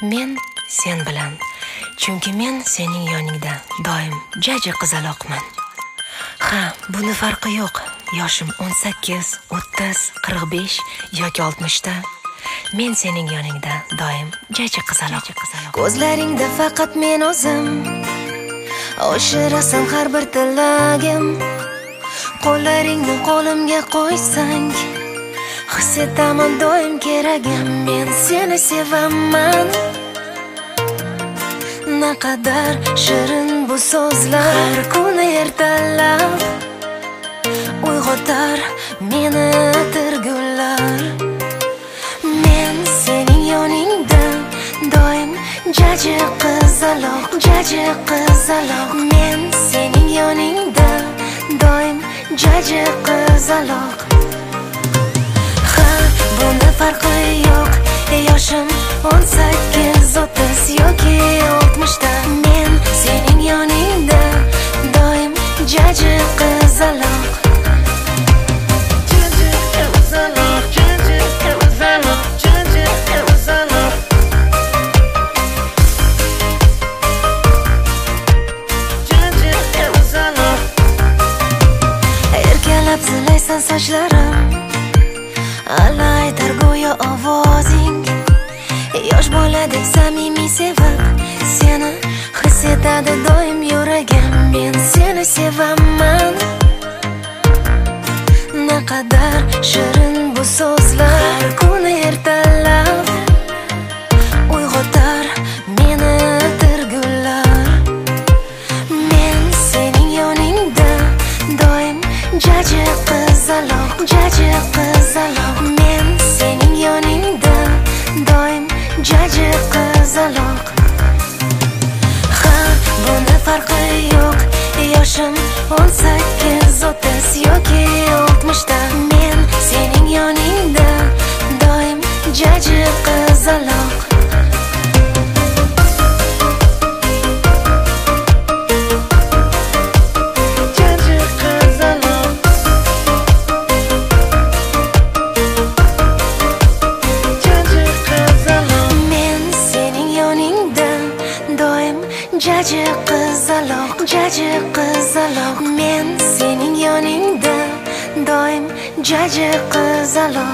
Men sen bilan, chunki men sening yoningda doim jaji qizaloqman. Ha, buni farqi yo'q. Yoshim 18, 30, 45 yoki 60 da. Men sening yoningda doim jaji qizaloq. Ko'zlaringda faqat men o'zim. Oshirasan har bir tilagim. Qo'llaringni qo'limga qo'ysang, his etaman doim keragim. Men seni sevaman. Naqadar shirin bu so'zlar, har kuni ertalab uyg'otar meni atirgullar. Men sening yoningda doim jaji qizaloq, jaji qizaloq. Men sening yoningda doim jaji qizaloq. Ha, buni farqi yo'q. Yoshim 18, 30 yoki 60 da. Men sening yoningda doim jaji qizaloq. Jaji qizaloq, jaji qizaloq, jaji qizaloq. Jaji qizaloq. Erkalab silaysan sochlarim, alaytar go'yo ovozing. Yosh boladek samimiy sevib, seni his etadi doim yuragim. Men seni sevaman. Naqadar shirin bu so'zlar, har kuni ertalab uyg'otar meni atirgullar. Men sening yoningda doim jaji qizaloq, jaji qizaloq. Men sening yoningda doim jaji qizaloq. Ha, buni farqi yo'q. Yoshim 18, 30 yoki 60 da. Men sening yoningda doim jaji qizaloq. Jaji qizaloq. Jaji qizaloq. Men sening yoningda doim jaji qizaloq, jaji qizaloq. Men sening yoningda doim jaji qizaloq.